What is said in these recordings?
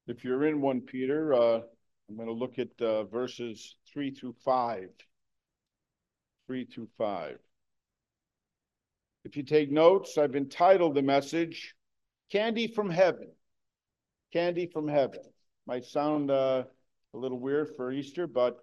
If you're in 1 Peter, I'm going to look at verses 3 through 5. 3 through 5. If you take notes, I've entitled the message, Candy from Heaven. Candy from Heaven. Might sound a little weird for Easter, but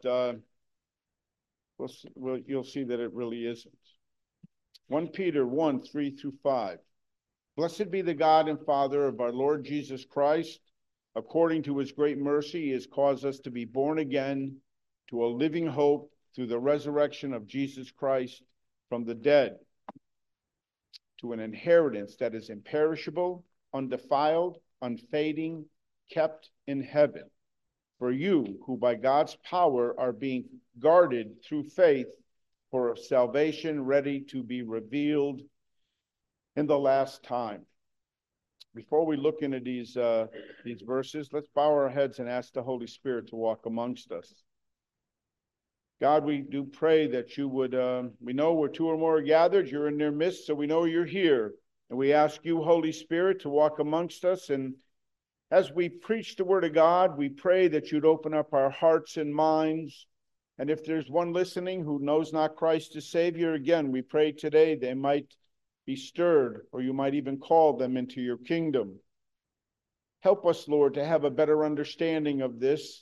you'll see that it really isn't. 1 Peter 1, 3 through 5. Blessed be the God and Father of our Lord Jesus Christ. According to his great mercy, he has caused us to be born again to a living hope through the resurrection of Jesus Christ from the dead, to an inheritance that is imperishable, undefiled, unfading, kept in heaven. For you, who by God's power are being guarded through faith for salvation ready to be revealed in the last time. Before we look into these verses, let's bow our heads and ask the Holy Spirit to walk amongst us. God, we do pray that you would, we know where two or more are gathered, you're in their midst, so we know you're here. And we ask you, Holy Spirit, to walk amongst us. And as we preach the word of God, we pray that you'd open up our hearts and minds. And if there's one listening who knows not Christ as Savior, again, we pray today they might be stirred, or you might even call them into your kingdom. Help us, Lord, to have a better understanding of this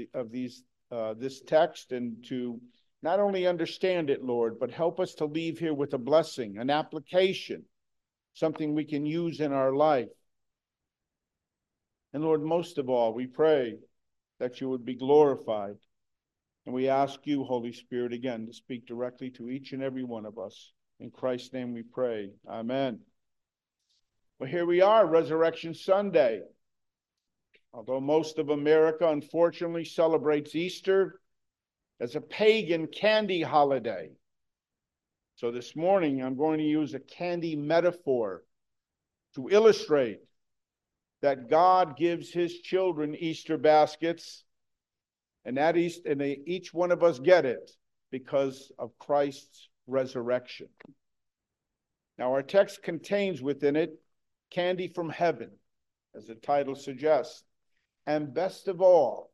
text, and to not only understand it, Lord, but help us to leave here with a blessing, an application, something we can use in our life. And Lord, most of all, we pray that you would be glorified. And we ask you, Holy Spirit, again, to speak directly to each and every one of us. In Christ's name we pray. Amen. Well, here we are, Resurrection Sunday. Although most of America, unfortunately, celebrates Easter as a pagan candy holiday. So this morning, I'm going to use a candy metaphor to illustrate that God gives his children Easter baskets, and each one of us get it because of Christ's resurrection. Now, our text contains within it candy from heaven, as the title suggests. And best of all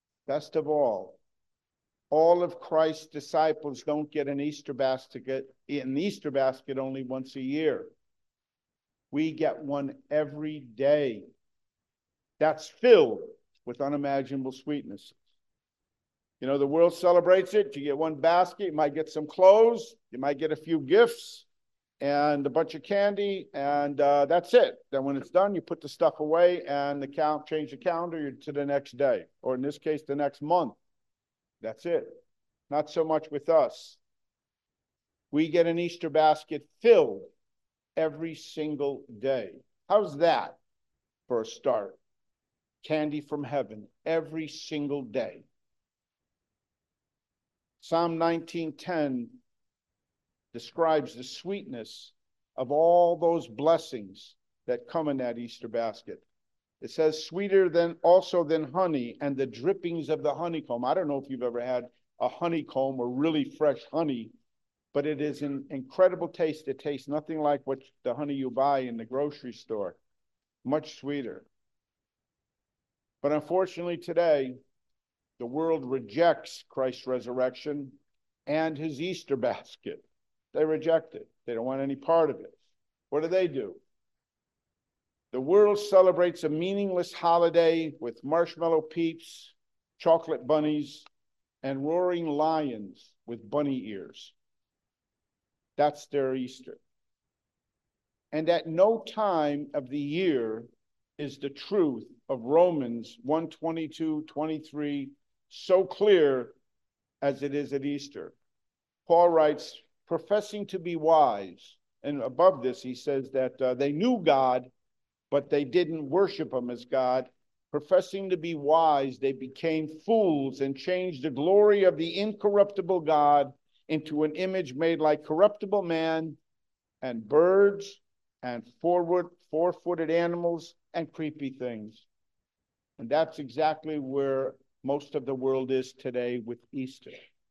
of Christ's disciples don't get an Easter basket only once a year. We get one every day that's filled with unimaginable sweetnesses. You know, the world celebrates it. You get one basket, you might get some clothes, you might get a few gifts, and a bunch of candy, and that's it. Then when it's done, you put the stuff away and change the calendar to the next day, or in this case, the next month. That's it. Not so much with us. We get an Easter basket filled every single day. How's that for a start? Candy from heaven every single day. Psalm 19:10 describes the sweetness of all those blessings that come in that Easter basket. It says, sweeter than honey and the drippings of the honeycomb. I don't know if you've ever had a honeycomb or really fresh honey, but it is an incredible taste. It tastes nothing like what the honey you buy in the grocery store. Much sweeter. But unfortunately today, the world rejects Christ's resurrection and his Easter basket. They reject it. They don't want any part of it. What do? The world celebrates a meaningless holiday with marshmallow peeps, chocolate bunnies, and roaring lions with bunny ears. That's their Easter. And at no time of the year is the truth of Romans 1:22-23 so clear as it is at Easter. Paul writes, professing to be wise, and above this he says that they knew God, but they didn't worship him as God. Professing to be wise, they became fools and changed the glory of the incorruptible God into an image made like corruptible man and birds and four-footed animals and creepy things. And that's exactly where most of the world is today with Easter.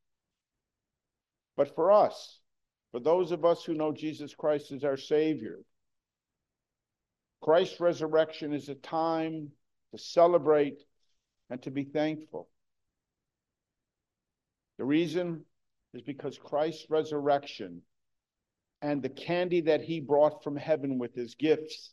But for us, for those of us who know Jesus Christ as our Savior, Christ's resurrection is a time to celebrate, and to be thankful. The reason is because Christ's resurrection and the candy that he brought from heaven with his gifts,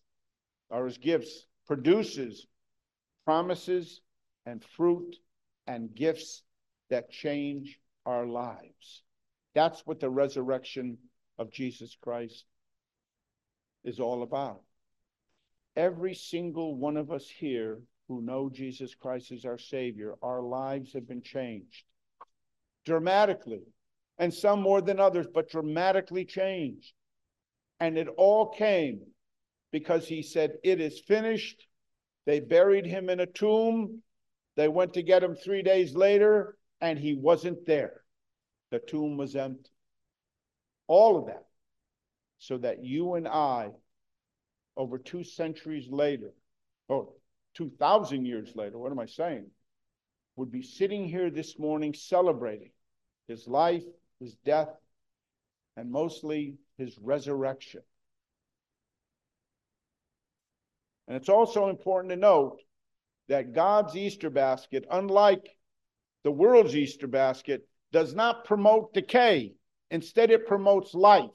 produces promises and fruit and gifts that change our lives. That's what the resurrection of Jesus Christ is all about. Every single one of us here who know Jesus Christ as our Savior, our lives have been changed dramatically, and some more than others, but dramatically changed. And it all came because he said, "It is finished." They buried him in a tomb. They went to get him 3 days later, and he wasn't there. The tomb was empty. All of that, so that you and I, over 2 centuries later, or 2,000 years later, what am I saying, would be sitting here this morning celebrating his life, his death, and mostly his resurrection. And it's also important to note that God's Easter basket, unlike the world's Easter basket, does not promote decay. Instead, it promotes life.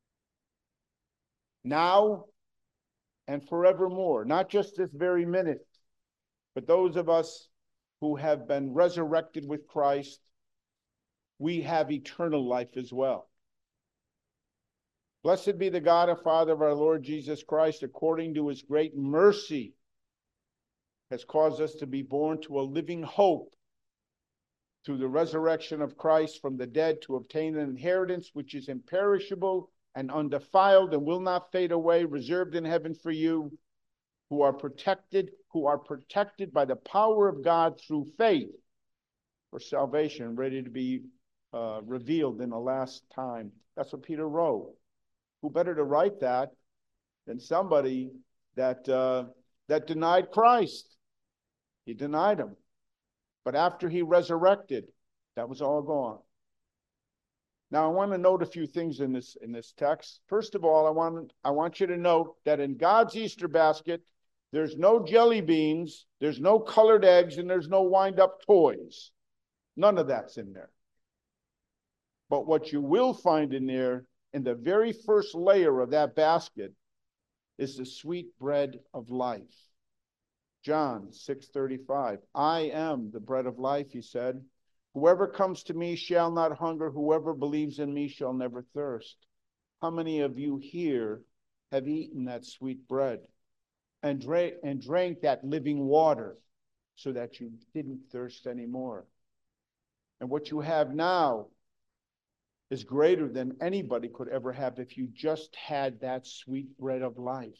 Now and forevermore, not just this very minute, but those of us who have been resurrected with Christ, we have eternal life as well. Blessed be the God and Father of our Lord Jesus Christ, according to his great mercy, has caused us to be born to a living hope through the resurrection of Christ from the dead, to obtain an inheritance which is imperishable and undefiled and will not fade away, reserved in heaven for you, who are protected by the power of God through faith for salvation, ready to be revealed in the last time. That's what Peter wrote. Who better to write that than somebody that denied Christ? He denied him. But after he resurrected, that was all gone. Now, I want to note a few things in this text. First of all, I want you to note that in God's Easter basket, there's no jelly beans, there's no colored eggs, and there's no wind-up toys. None of that's in there. But what you will find in there, in the very first layer of that basket, is the sweet bread of life. John 6:35. I am the bread of life, he said. Whoever comes to me shall not hunger. Whoever believes in me shall never thirst. How many of you here have eaten that sweet bread and drank that living water so that you didn't thirst anymore? And what you have now is greater than anybody could ever have if you just had that sweet bread of life.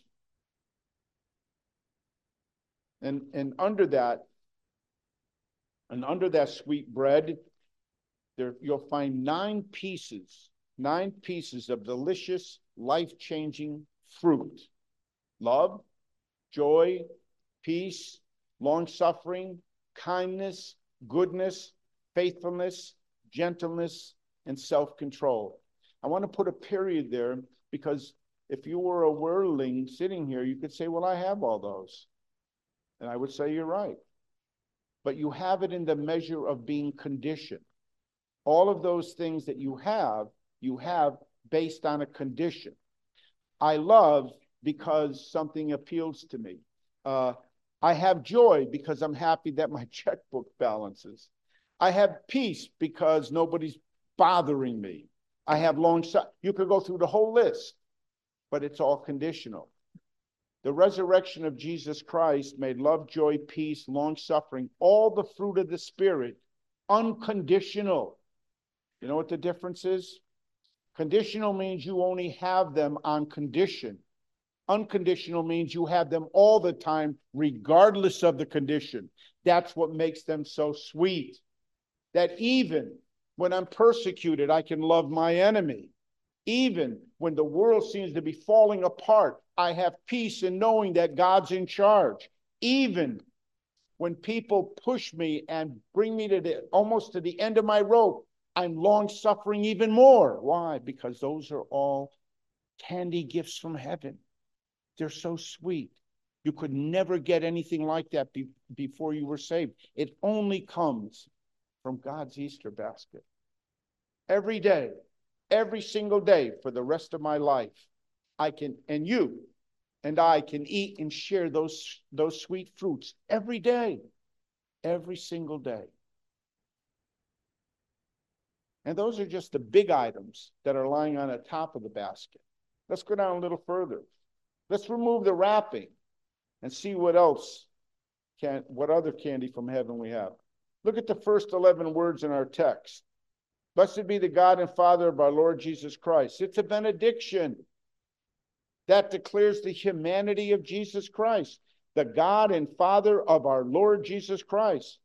And under that sweet bread, there you'll find 9 pieces of delicious, life-changing fruit. Love, joy, peace, long-suffering, kindness, goodness, faithfulness, gentleness, and self-control. I want to put a period there because if you were a worldling sitting here, you could say, well, I have all those. And I would say you're right. But you have it in the measure of being conditioned. All of those things that you have based on a condition. I love because something appeals to me. I have joy because I'm happy that my checkbook balances. I have peace because nobody's bothering me. I have you could go through the whole list, but it's all conditional. The resurrection of Jesus Christ made love, joy, peace, long-suffering, all the fruit of the Spirit, unconditional. You know what the difference is? Conditional means you only have them on condition. Unconditional means you have them all the time, regardless of the condition. That's what makes them so sweet. That even when I'm persecuted, I can love my enemy. Even when the world seems to be falling apart, I have peace in knowing that God's in charge. Even when people push me and bring me to almost to the end of my rope, I'm long-suffering even more. Why? Because those are all candy gifts from heaven. They're so sweet. You could never get anything like that before you were saved. It only comes from God's Easter basket. Every day, every single day for the rest of my life, I can, and you and I can eat and share those sweet fruits every day, every single day. And those are just the big items that are lying on the top of the basket. Let's go down a little further. Let's remove the wrapping and see what other candy from heaven we have. Look at the first 11 words in our text. Blessed be the God and Father of our Lord Jesus Christ. It's a benediction that declares the humanity of Jesus Christ, the God and Father of our Lord Jesus Christ.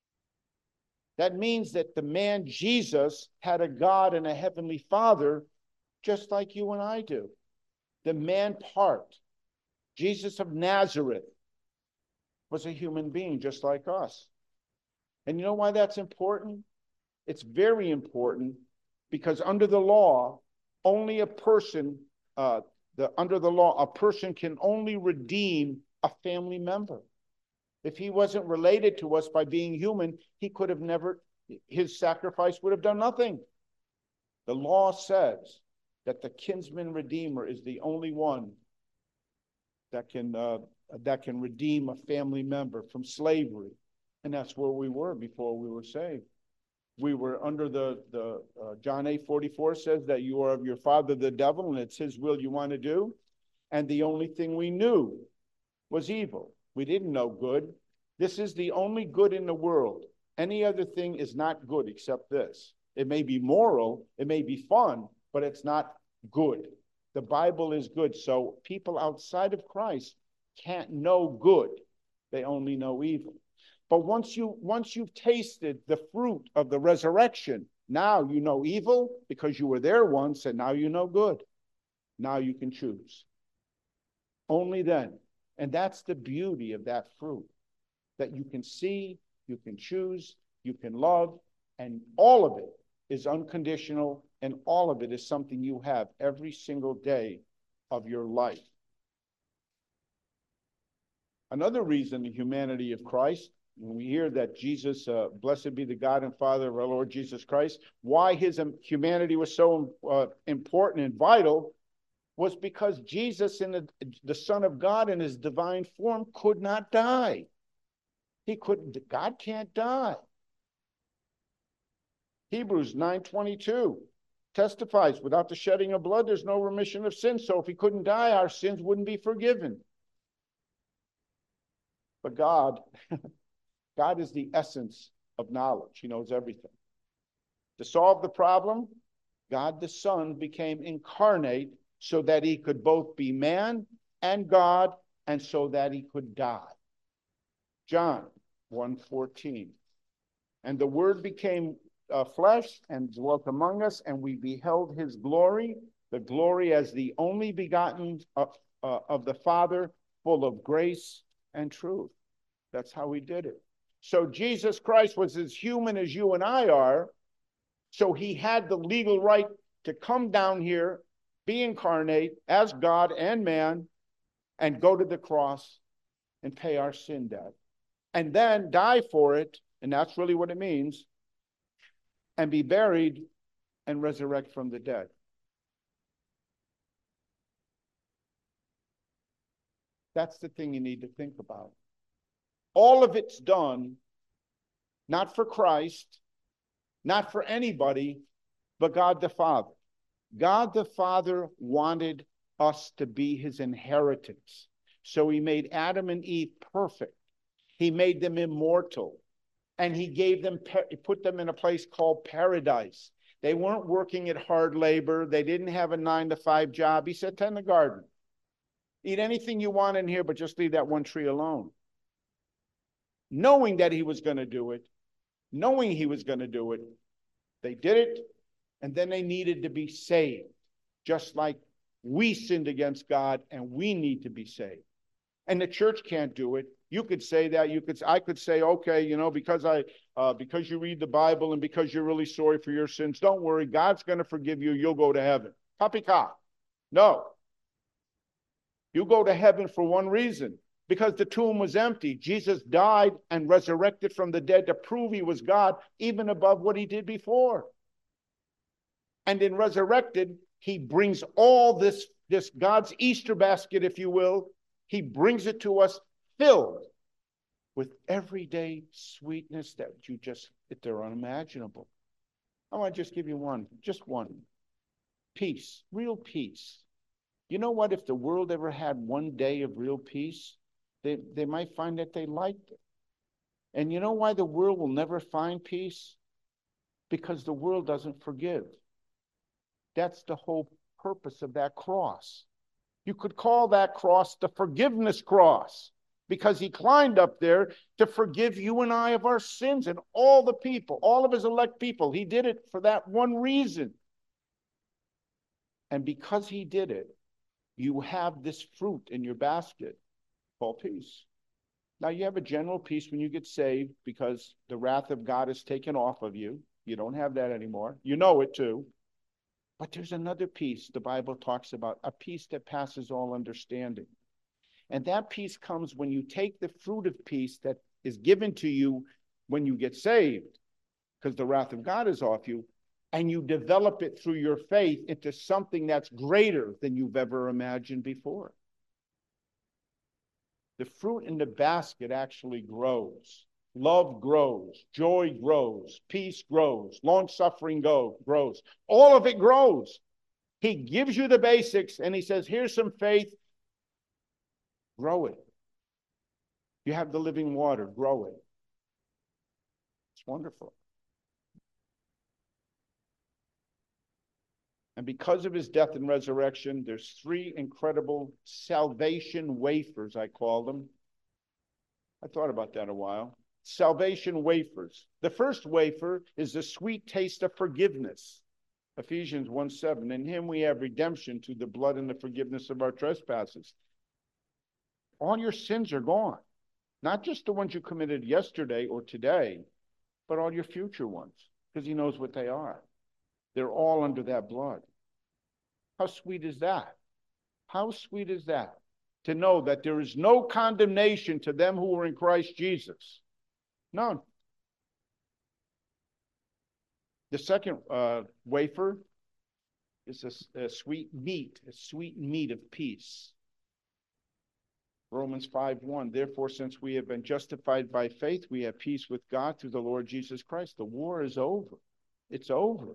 That means that the man Jesus had a God and a heavenly Father just like you and I do. The man part, Jesus of Nazareth, was a human being just like us. And you know why that's important? It's very important because under the law, only a person, under the law, a person can only redeem a family member. If he wasn't related to us by being human, he could have never, his sacrifice would have done nothing. The law says that the kinsman redeemer is the only one that can redeem a family member from slavery. And that's where we were before we were saved. We were under John 8:44 says that you are of your father the devil, and it's his will you want to do. And the only thing we knew was evil. We didn't know good. This is the only good in the world. Any other thing is not good except this. It may be moral, it may be fun, but it's not good. The Bible is good. So people outside of Christ can't know good. They only know evil. But once you've tasted the fruit of the resurrection, now you know evil because you were there once, and now you know good. Now you can choose. Only then. And that's the beauty of that fruit, that you can see, you can choose, you can love, and all of it is unconditional, and all of it is something you have every single day of your life. Another reason the humanity of Christ, when we hear that Jesus, blessed be the God and Father of our Lord Jesus Christ, why his humanity was so important and vital was because Jesus, in the Son of God in his divine form, could not die. God can't die. Hebrews 9:22 testifies, without the shedding of blood, there's no remission of sins. So if he couldn't die, our sins wouldn't be forgiven. But God is the essence of knowledge. He knows everything. To solve the problem, God the Son became incarnate so that he could both be man and God, and so that he could die. John 1:14. And the Word became flesh and dwelt among us, and we beheld his glory, the glory as the only begotten of the Father, full of grace and truth. That's how he did it. So Jesus Christ was as human as you and I are. So he had the legal right to come down here, be incarnate as God and man, and go to the cross and pay our sin debt. And then die for it, and that's really what it means, and be buried and resurrect from the dead. That's the thing you need to think about. All of it's done, not for Christ, not for anybody, but God the Father. God the Father wanted us to be his inheritance. So he made Adam and Eve perfect. He made them immortal. And he gave them, put them in a place called paradise. They weren't working at hard labor. They didn't have a 9-to-5 job. He said, tend the garden. Eat anything you want in here, but just leave that one tree alone. Knowing that he was going to do it, they did it, and then they needed to be saved, just like we sinned against God, and we need to be saved. And the church can't do it. You could say that. I could say, okay, because you read the Bible and because you're really sorry for your sins, don't worry, God's going to forgive you. You'll go to heaven. Poppycock. No. You go to heaven for one reason, because the tomb was empty. Jesus died and resurrected from the dead to prove he was God, even above what he did before. And in resurrected, he brings all this God's Easter basket, if you will, he brings it to us filled with everyday sweetness that they're unimaginable. I want to just give you just one. Peace, real peace. You know what? If the world ever had one day of real peace, they might find that they liked it. And you know why the world will never find peace? Because the world doesn't forgive. That's the whole purpose of that cross. You could call that cross the forgiveness cross, because he climbed up there to forgive you and I of our sins and all the people, all of his elect people. He did it for that one reason. And because he did it, you have this fruit in your basket called peace. Now, you have a general peace when you get saved because the wrath of God is taken off of you. You don't have that anymore. You know it too. But there's another peace the Bible talks about, a peace that passes all understanding. And that peace comes when you take the fruit of peace that is given to you when you get saved, because the wrath of God is off you, and you develop it through your faith into something that's greater than you've ever imagined before. The fruit in the basket actually grows. Love grows, joy grows, peace grows, long-suffering grows. All of it grows. He gives you the basics and he says, here's some faith, grow it. You have the living water, grow it. It's wonderful. And because of his death and resurrection, there's 3 incredible salvation wafers, I call them. I thought about that a while. Salvation wafers. The first wafer is the sweet taste of forgiveness. Ephesians 1:7. In him we have redemption through the blood and the forgiveness of our trespasses. All your sins are gone. Not just the ones you committed yesterday or today, but all your future ones, because he knows what they are. They're all under that blood. How sweet is that? How sweet is that? To know that there is no condemnation to them who are in Christ Jesus. None. The second wafer is a sweet meat of peace. Romans 5:1. Therefore, since we have been justified by faith, we have peace with God through the Lord Jesus Christ. The war is over. It's over.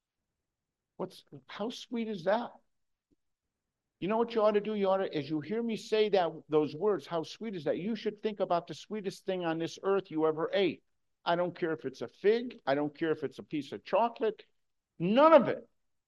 How sweet is that? You know what you ought to do? You ought to, as you hear me say those words, how sweet is that? You should think about the sweetest thing on this earth you ever ate. I don't care if it's a fig. I don't care if it's a piece of chocolate. None of it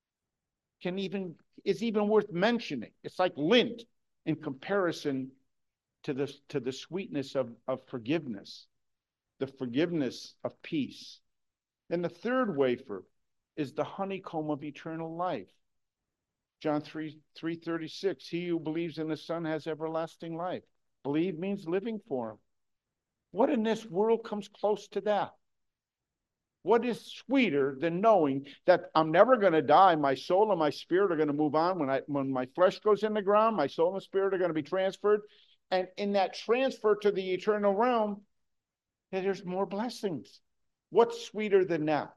is even worth mentioning. It's like lint in comparison to the sweetness of forgiveness, the forgiveness of peace. And the third wafer is the honeycomb of eternal life. John 3:36, he who believes in the Son has everlasting life. Believe means living for him. What in this world comes close to that? What is sweeter than knowing that I'm never going to die? My soul and my spirit are going to move on. When my flesh goes in the ground, my soul and spirit are going to be transferred. And in that transfer to the eternal realm, there's more blessings. What's sweeter than that?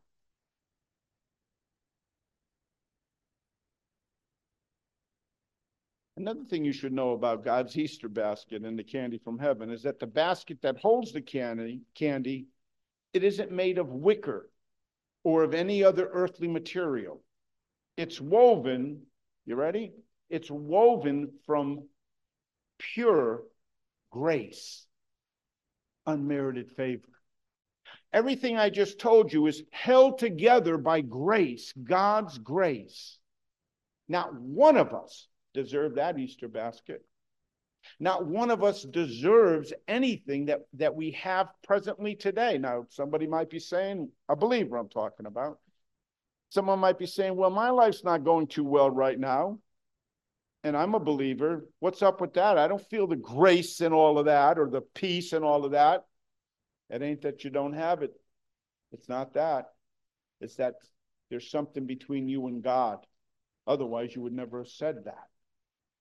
Another thing you should know about God's Easter basket and the candy from heaven is that the basket that holds the candy, it isn't made of wicker or of any other earthly material. It's woven, you ready? It's woven from pure grace, unmerited favor. Everything I just told you is held together by grace, God's grace. Not one of us deserve that Easter basket. Not one of us deserves anything that we have presently today. Now, somebody might be saying, a believer I'm talking about. Someone might be saying, well, my life's not going too well right now, and I'm a believer. What's up with that? I don't feel the grace and all of that, or the peace and all of that. It ain't that you don't have it. It's not that. It's that there's something between you and God. Otherwise, you would never have said that.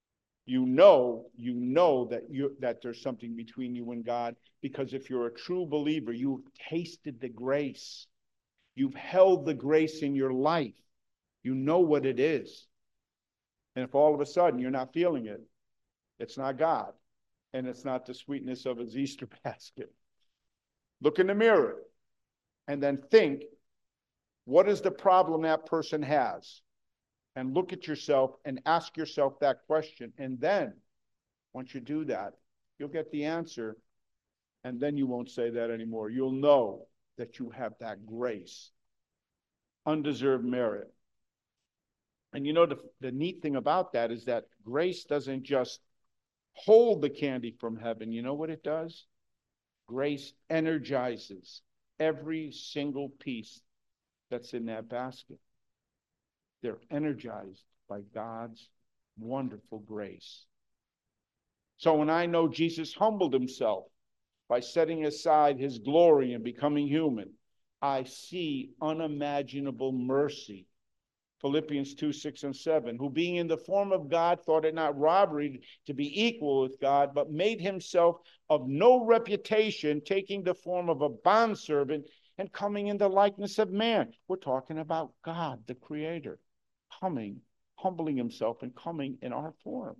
You know that there's something between you and God, because if you're a true believer, you've tasted the grace. You've held the grace in your life. You know what it is. And if all of a sudden you're not feeling it, it's not God, and it's not the sweetness of his Easter basket. Look in the mirror and then think, what is the problem that person has? And look at yourself and ask yourself that question. And then, once you do that, you'll get the answer, and then you won't say that anymore. You'll know that you have that grace, undeserved merit. And you know, the neat thing about that is that grace doesn't just hold the candy from heaven. You know what it does? Grace energizes every single piece that's in that basket. They're energized by God's wonderful grace. So when I know Jesus humbled himself by setting aside his glory and becoming human, I see unimaginable mercy. Philippians 2, 6, and 7, who being in the form of God thought it not robbery to be equal with God, but made himself of no reputation, taking the form of a bondservant and coming in the likeness of man. We're talking about God, the Creator, humbling himself and coming in our form.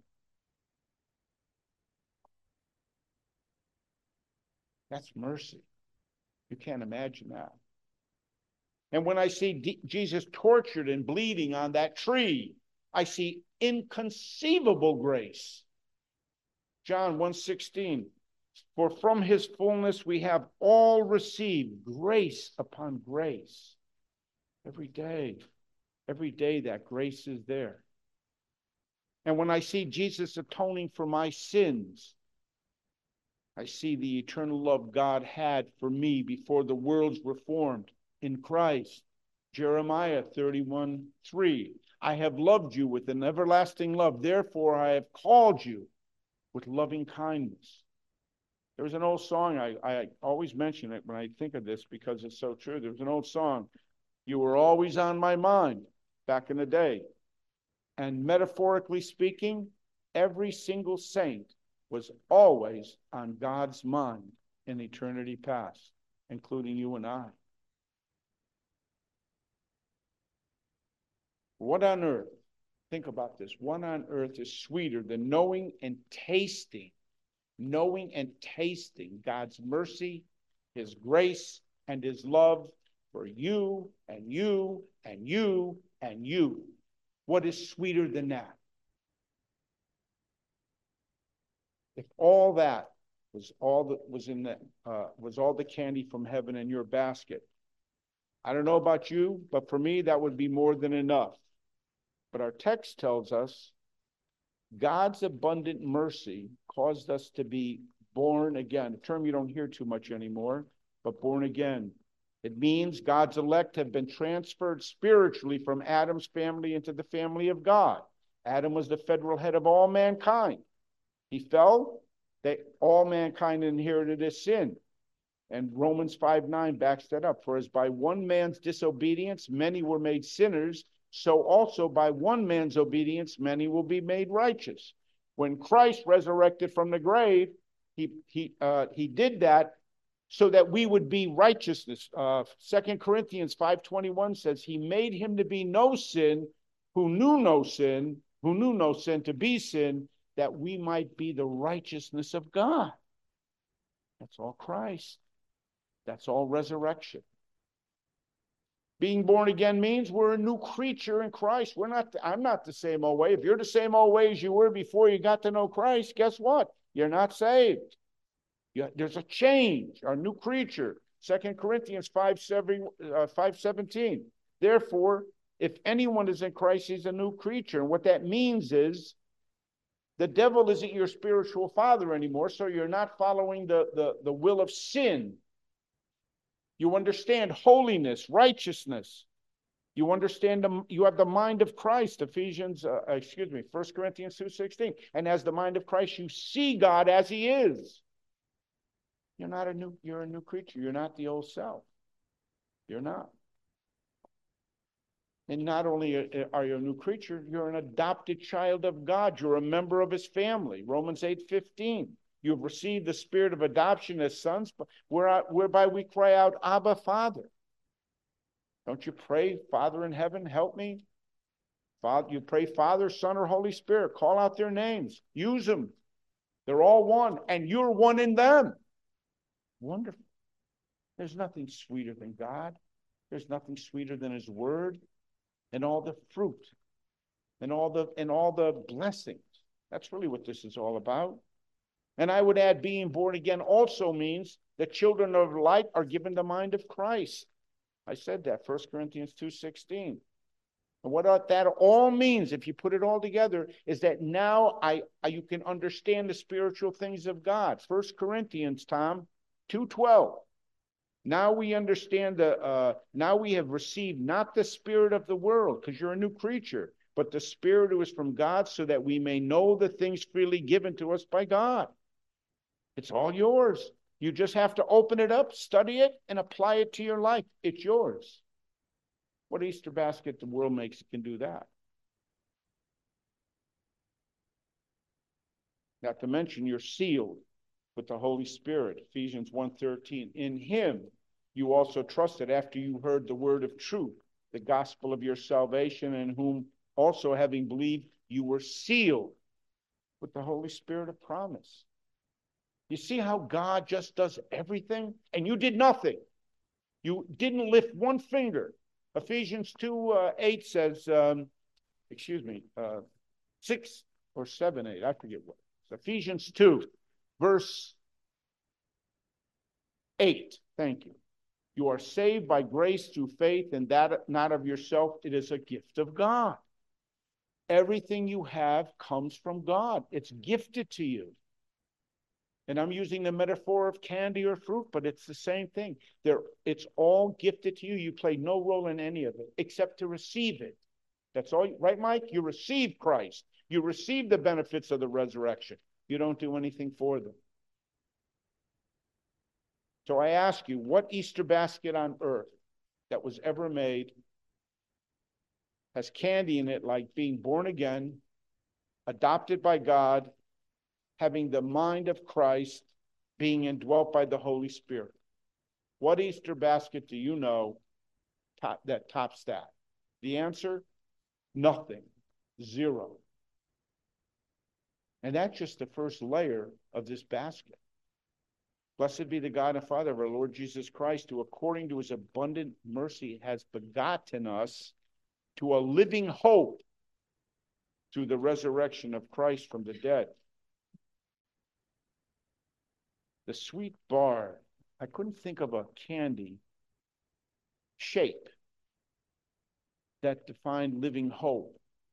That's mercy. You can't imagine that. And when I see Jesus tortured and bleeding on that tree, I see inconceivable grace. John 1:16, for from his fullness we have all received grace upon grace. Every day that grace is there. And when I see Jesus atoning for my sins, I see the eternal love God had for me before the worlds were formed in Christ. Jeremiah 31:3, I have loved you with an everlasting love, therefore I have called you with loving kindness. There was an old song, I always mention it when I think of this because it's so true. There was an old song, you were always on my mind, back in the day. And metaphorically speaking, every single saint was always on God's mind in eternity past, including you and I. What on earth, think about this, what on earth is sweeter than knowing and tasting God's mercy, his grace, and his love for you and you and you and you? What is sweeter than that? If all that was all that was in the was all the candy from heaven in your basket, I don't know about you, but for me that would be more than enough. But our text tells us God's abundant mercy caused us to be born again. A term you don't hear too much anymore, but born again. It means God's elect have been transferred spiritually from Adam's family into the family of God. Adam was the federal head of all mankind. He fell, all mankind inherited his sin. And Romans 5:9 backs that up. For as by one man's disobedience many were made sinners, so also by one man's obedience many will be made righteous. When Christ resurrected from the grave, he did that so that we would be righteousness. 2 Corinthians 5:21 says, he made him to be no sin, who knew no sin, to be sin, that we might be the righteousness of God. That's all Christ. That's all resurrection. Being born again means we're a new creature in Christ. I'm not the same old way. If you're the same old way as you were before you got to know Christ, guess what? You're not saved. There's a change, our new creature. 2 Corinthians 5:17. Therefore, if anyone is in Christ, he's a new creature. And what that means is the devil isn't your spiritual father anymore, so you're not following the will of sin. You understand holiness, righteousness. You understand you have the mind of Christ, 1 Corinthians 2:16. And as the mind of Christ, you see God as he is. You're a new creature. You're not the old self. You're not. And not only are you a new creature, you're an adopted child of God. You're a member of his family. Romans 8:15. You've received the spirit of adoption as sons, whereby we cry out, Abba, Father. Don't you pray, Father in heaven, help me? Father, you pray, Father, Son, or Holy Spirit. Call out their names. Use them. They're all one, and you're one in them. Wonderful. There's nothing sweeter than God. There's nothing sweeter than his word and all the fruit and all the blessings. That's really what this is all about. And I would add, being born again also means that children of light are given the mind of Christ. I said that, 1 Corinthians 2:16. And what that all means, if you put it all together, is that now you can understand the spiritual things of God. 1 Corinthians, Tom, 2:12. Now we understand now we have received not the spirit of the world, because you're a new creature, but the Spirit who is from God, so that we may know the things freely given to us by God. It's all yours. You just have to open it up, study it, and apply it to your life. It's yours. What Easter basket the world makes can do that? Not to mention you're sealed with the Holy Spirit. Ephesians 1:13. In him you also trusted after you heard the word of truth, the gospel of your salvation, in whom also having believed you were sealed with the Holy Spirit of promise. You see how God just does everything? And you did nothing. You didn't lift one finger. Ephesians 2:8 says, 6 or 7:8, I forget what. It's Ephesians 2, verse 8. Thank you. You are saved by grace through faith, and that not of yourself. It is a gift of God. Everything you have comes from God. It's gifted to you. And I'm using the metaphor of candy or fruit, but it's the same thing. It's all gifted to you. You play no role in any of it except to receive it. That's all, right, Mike? You receive Christ. You receive the benefits of the resurrection. You don't do anything for them. So I ask you, what Easter basket on earth that was ever made has candy in it like being born again, adopted by God, having the mind of Christ, being indwelt by the Holy Spirit? What Easter basket do you know that tops that? The answer, nothing, zero. And that's just the first layer of this basket. Blessed be the God and Father of our Lord Jesus Christ, who according to his abundant mercy has begotten us to a living hope through the resurrection of Christ from the dead. The sweet bar, I couldn't think of a candy shape that defined living hope.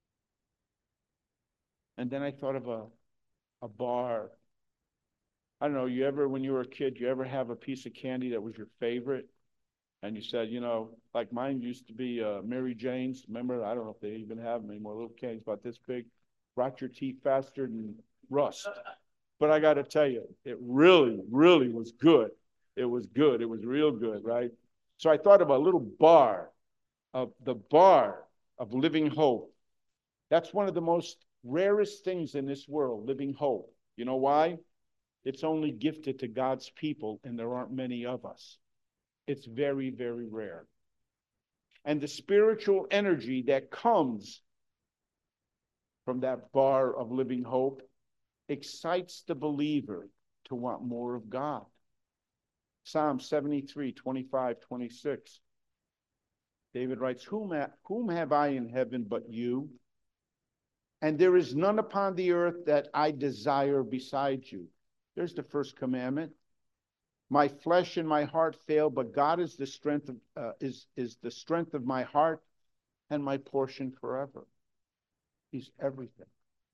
And then I thought of a bar. I don't know, you ever, when you were a kid, you ever have a piece of candy that was your favorite? And you said, like mine used to be Mary Jane's. Remember, I don't know if they even have them anymore. Little candies about this big, rot your teeth faster than rust. But I got to tell you, it really, really was good. It was good. It was real good, right? So I thought of a little bar, the bar of living hope. That's one of the most rarest things in this world, living hope. You know why? It's only gifted to God's people, and there aren't many of us. It's very, very rare. And the spiritual energy that comes from that bar of living hope excites the believer to want more of God. Psalm 73, 25, 26. David writes, whom have I in heaven but you? And there is none upon the earth that I desire beside you. There's the first commandment. My flesh and my heart fail, but God is the strength of my heart and my portion forever. He's everything.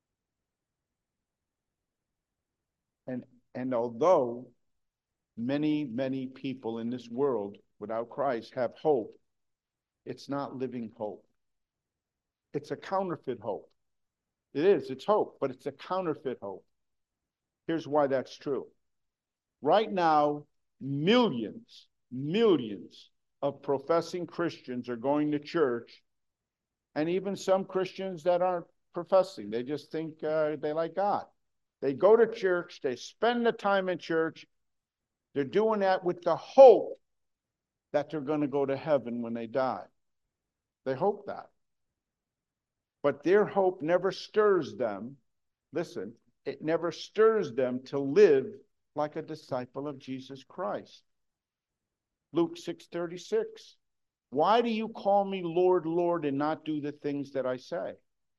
And although many, many people in this world without Christ have hope, it's not living hope. It's a counterfeit hope. It is, it's hope, but it's a counterfeit hope. Here's why that's true. Right now, millions of professing Christians are going to church And even some Christians that aren't professing, they just think they like God. They go to church, they spend the time in church. They're doing that with the hope that they're going to go to heaven when they die. They hope that. But their hope never stirs them. Listen, it never stirs them to live like a disciple of Jesus Christ. Luke 6:36. Why do you call me Lord, Lord, and not do the things that I say?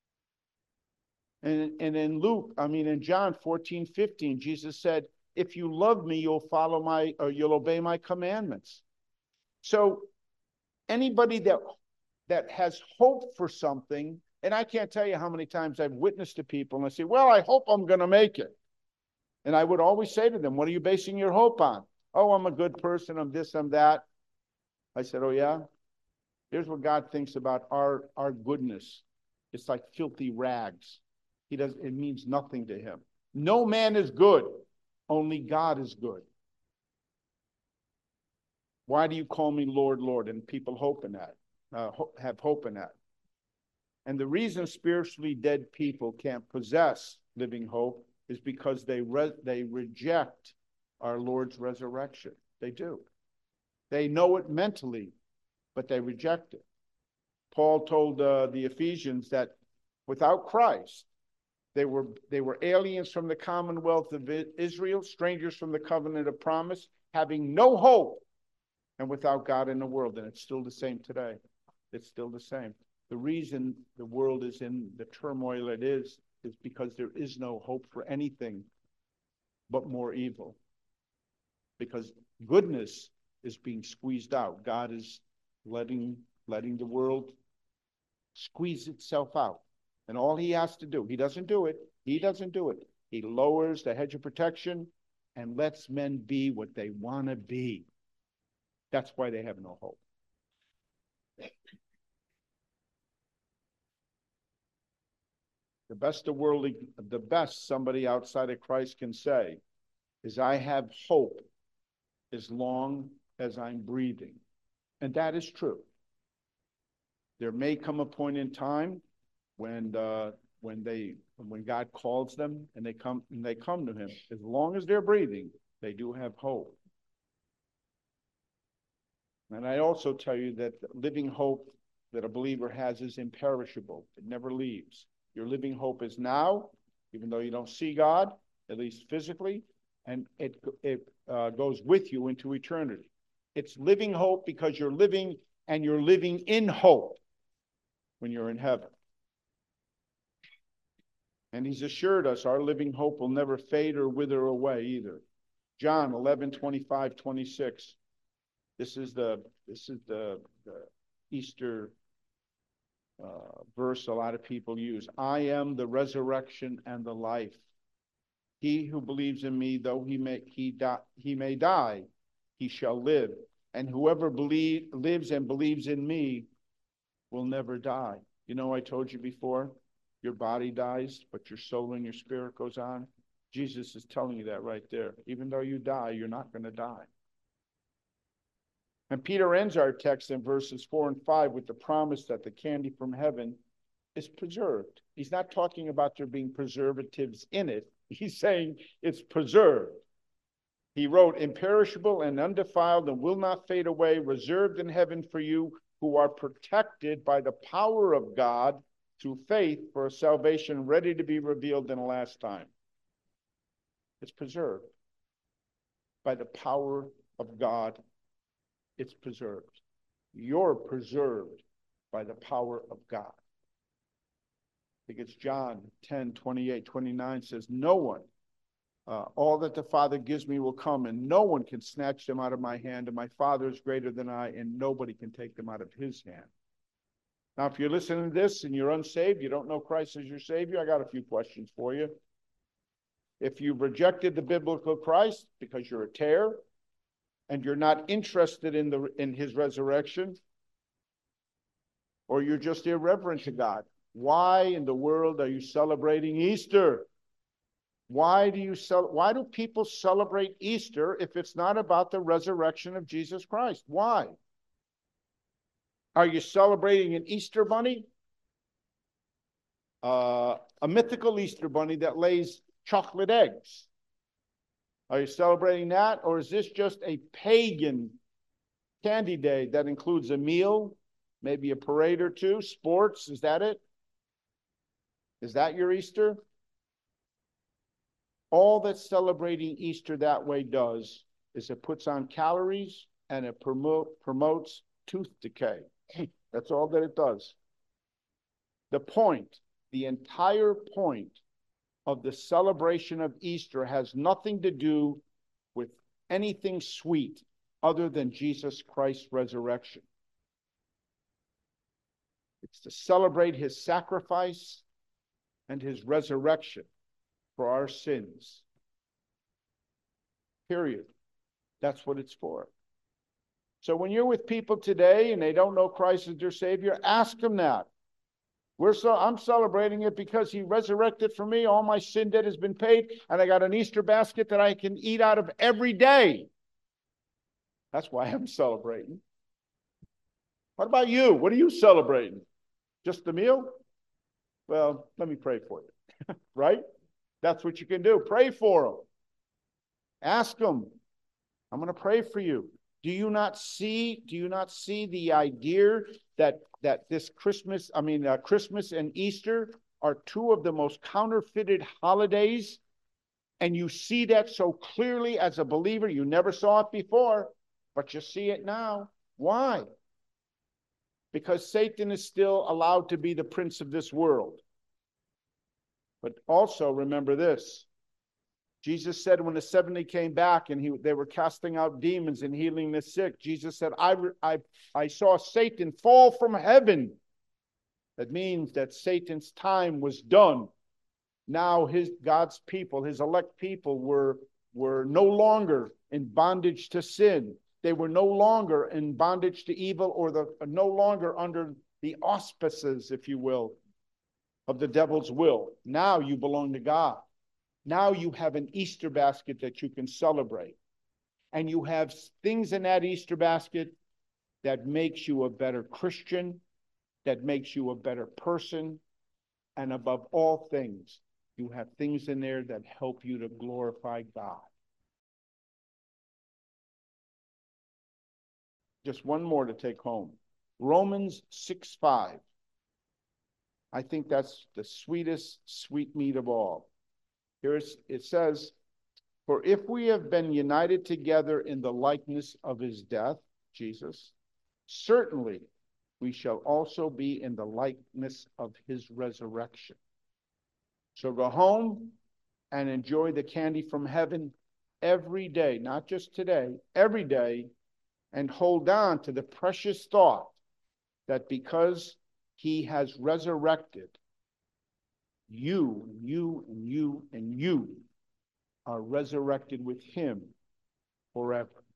And in John 14:15, Jesus said, if you love me, you'll obey my commandments. So anybody that has hope for something, and I can't tell you how many times I've witnessed to people and I say, well, I hope I'm going to make it. And I would always say to them, what are you basing your hope on? Oh, I'm a good person. I'm this, I'm that. I said, oh, yeah? Here's what God thinks about our goodness. It's like filthy rags. It means nothing to him. No man is good. Only God is good. Why do you call me Lord, Lord? And people have hope in that. And the reason spiritually dead people can't possess living hope is because they reject our Lord's resurrection. They do. They know it mentally, but they reject it. Paul told the Ephesians that without Christ, they were aliens from the commonwealth of Israel, strangers from the covenant of promise, having no hope, and without God in the world. And it's still the same today. It's still the same. The reason the world is in the turmoil it is because there is no hope for anything but more evil. Because goodness is being squeezed out. God is letting the world squeeze itself out. And all he has to do, he doesn't do it. He lowers the hedge of protection and lets men be what they want to be. That's why they have no hope. The best somebody outside of Christ can say is, I have hope as long as I'm breathing. And that is true. There may come a point in time when God calls them and they come to him. As long as they're breathing, they do have hope. And I also tell you that living hope that a believer has is imperishable. It never leaves. Your living hope is now, even though you don't see God, at least physically, and it goes with you into eternity. It's living hope because you're living in hope when you're in heaven. And he's assured us our living hope will never fade or wither away either. John 11:25-26. This is the Easter verse a lot of people use. I am the resurrection and the life. He who believes in me, though he may die, he shall live. And whoever lives and believes in me will never die. You know, I told you before, your body dies, but your soul and your spirit goes on. Jesus is telling you that right there. Even though you die, you're not going to die. And Peter ends our text in verses 4 and 5 with the promise that the candy from heaven is preserved. He's not talking about there being preservatives in it. He's saying it's preserved. He wrote, imperishable and undefiled and will not fade away, reserved in heaven for you who are protected by the power of God through faith for a salvation ready to be revealed in the last time. It's preserved by the power of God. It's preserved. You're preserved by the power of God. I think it's John 10:28-29 says, no one, all that the Father gives me will come, and no one can snatch them out of my hand, and my Father is greater than I, and nobody can take them out of his hand. Now, if you're listening to this and you're unsaved, you don't know Christ as your Savior, I got a few questions for you. If you've rejected the biblical Christ because you're a tare, and you're not interested in his resurrection, or you're just irreverent to God, why in the world are you celebrating Easter? Why do people celebrate Easter if it's not about the resurrection of Jesus Christ? Why? Are you celebrating an Easter bunny? a mythical Easter bunny that lays chocolate eggs. Are you celebrating that? Or is this just a pagan candy day that includes a meal, maybe a parade or two, sports? Is that it? Is that your Easter? All that celebrating Easter that way does is it puts on calories and it promotes tooth decay. That's all that it does. The entire point of the celebration of Easter has nothing to do with anything sweet other than Jesus Christ's resurrection. It's to celebrate his sacrifice and his resurrection for our sins. Period. That's what it's for. So when you're with people today and they don't know Christ as their Savior, ask them that. I'm celebrating it because he resurrected for me. All my sin debt has been paid, and I got an Easter basket that I can eat out of every day. That's why I'm celebrating. What about you? What are you celebrating? Just the meal? Well, let me pray for you. Right? That's what you can do. Pray for them. Ask them. I'm going to pray for you. Do you not see the idea that this Christmas and Easter are two of the most counterfeited holidays? And you see that so clearly as a believer. You never saw it before, but you see it now. Why? Because Satan is still allowed to be the prince of this world. But also remember this. Jesus said when the 70 came back and they were casting out demons and healing the sick, Jesus said, I saw Satan fall from heaven. That means that Satan's time was done. Now God's people, his elect people, were no longer in bondage to sin. They were no longer in bondage to evil or no longer under the auspices, if you will, of the devil's will. Now you belong to God. Now you have an Easter basket that you can celebrate. And you have things in that Easter basket that makes you a better Christian, that makes you a better person. And above all things, you have things in there that help you to glorify God. Just one more to take home. Romans 6:5. I think that's the sweetest sweetmeat of all. Here it says, for if we have been united together in the likeness of his death, Jesus, certainly we shall also be in the likeness of his resurrection. So go home and enjoy the candy from heaven every day, not just today, every day, and hold on to the precious thought that because he has resurrected, you are resurrected with him forever.